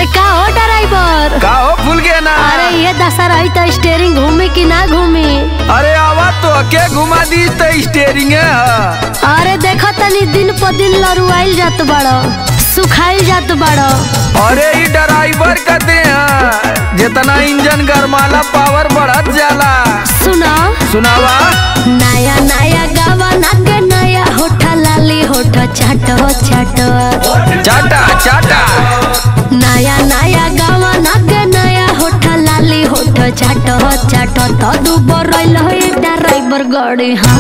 अरे का हो ड्राइवर, का हो भूल गया ना। अरे ये दशा रही तो स्टेयरिंग घूमी कि ना घूमी। अरे आवा तो के घुमा दी तो स्टेयरिंग है। अरे देखो तनी दिन पर दिन लरुआइल जात बड़ो, सुखाइल जात बड़ो। अरे ई ड्राइवर कहते हैं जितना इंजन गरमाला पावर बढ़त जाला। सुना सुनावा। नया नया गावा नागे नया होठा लाली होठा चाटो चाटो चाटा चाटा। नया नया गावा नागे नया होठा लाली होठा चाटो चाटो तो दुबर रइल हो ड्राइवर गाड़ी हाँ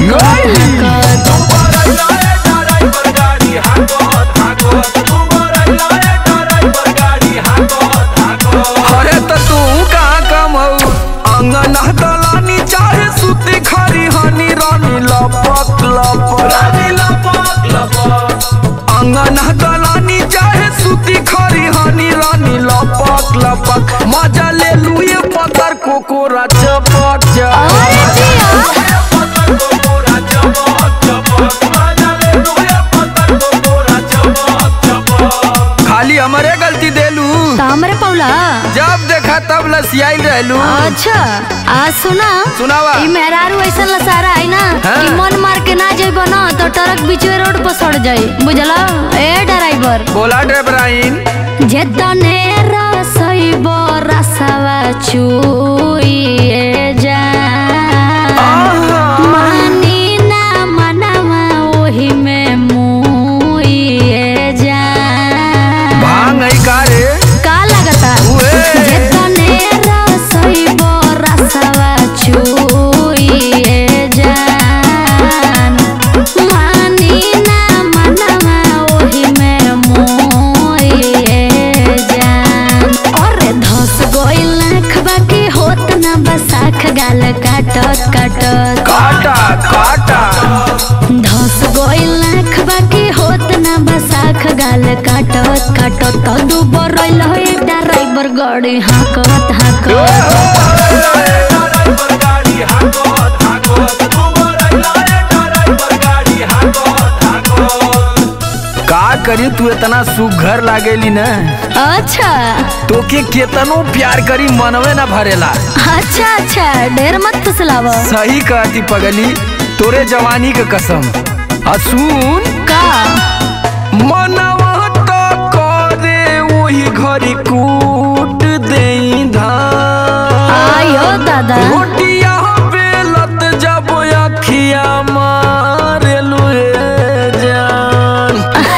अरे तो तू कहाँ कम हो अंगन दलानी चाहे सुती खरी हनी रानी लपक लपक अंगन दलानी चाहे सुती खरी हनी रानी लपक लपक मजा ले लुए पकड़ कोकोरा चपक खाली हमारे गलती देलू हमरे पौला जब देखा तब लसियाई रहलू। अच्छा आज सुनावा। ई मेहरारू ऐसा लसारा है ना कि मन मार के ना जाइबो ना तो ट्रक बीचवे रोड पर सड़ जाई बुझला। ए ड्राइवर बोला ड्राइवराइन जेतने रसइबो रसवा चुइए जा मानी ना मनवा ओही में मुइए जा। भांग है का रे का लगता जेतने रसइबो रसवा चुइए जान मानी ना मनवा ओही में मुइए जान। अरे धस गइल आँख बाकी होत ना बसाख गाल काटत काटत काटा काटा धस गइल आँख बाकी होत ना बसाख गाल काटत काटत तो दुबर रइल हो ड्राइवर गाड़ी हाकत हाकत। का करी तू इतना सुघर लागेली न। अच्छा तोके केतनो प्यार करी मनवे न भरेला। अच्छा अच्छा ढेर मत फुसलाव। सही कहती पगली तोरे जवानी के कसम। सुन का मनवा तो करे वही घरी कूट देई धान। आयो दादा रोटिया बेलत जब अखिया मारे लुए जान।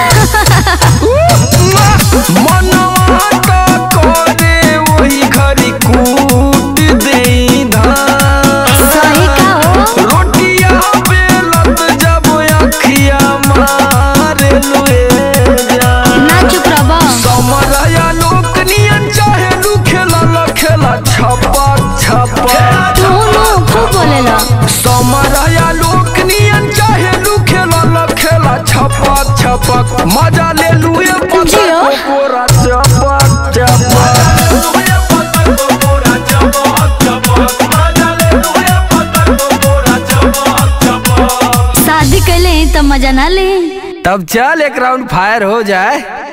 मनवा तो करे वही घरी कूट देई धान। सही का हो रोटिया बेलत जब अखिया मारे लुए जान। ना चुप रहो। समरया लोक नियन चाहे लू खेला खेला छपक छपक तू खूब बोलेला। समरया लोक नियन चाहे लू खेला खेला छपक छपक मजा ले लुए जियो। कोरा चपक चपक। शादी कैले ही तो मजा ना ले। तब चल एक राउंड फायर हो जाए।